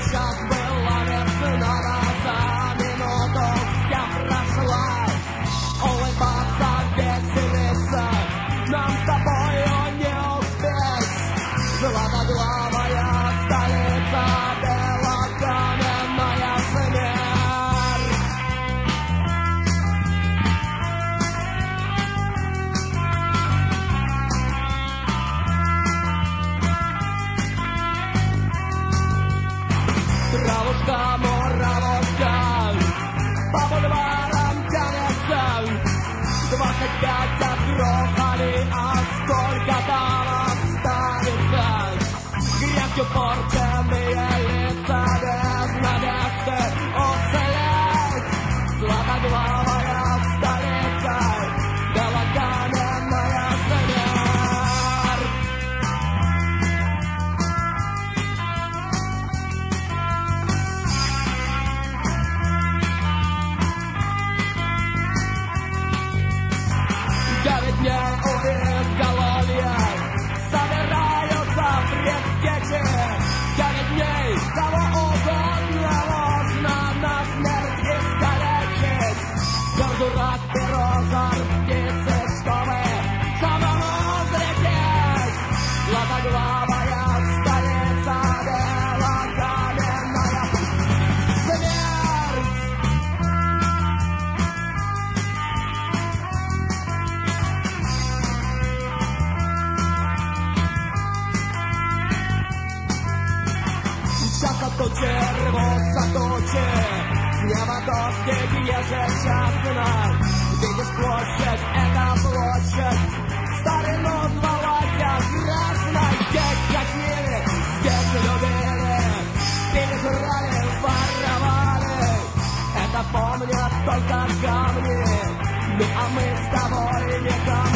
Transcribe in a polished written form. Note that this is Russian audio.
сейчас была весна, за минуту вся прошла. Улыбаться, веселиться, нам с тобою не успеть. Златоглавая столица, белокаменная смерть. Травушка, муравушка, по бульварам тянется. 25 отгрохали, а сколько там останется? Грязью порченные лица, без надежды уцелеть. Златоглавая столица, белокаменная смерть. Девять дней у изголовья собираются предтечи. 9 дней кого угодно можно на смерть искалечить. Спер дурак перо жар птицы, чтобы самому взлететь. Златоглавая столица, белокаменная смерть. Часто тучи, рвутся тучи, с неба дождик ежечасно. Видишь площадь, это площадь, старину звалась красной. Здесь краснели, здесь любили, пережрали, воровали. Это помнят только камни, ну а мы с тобой не камни.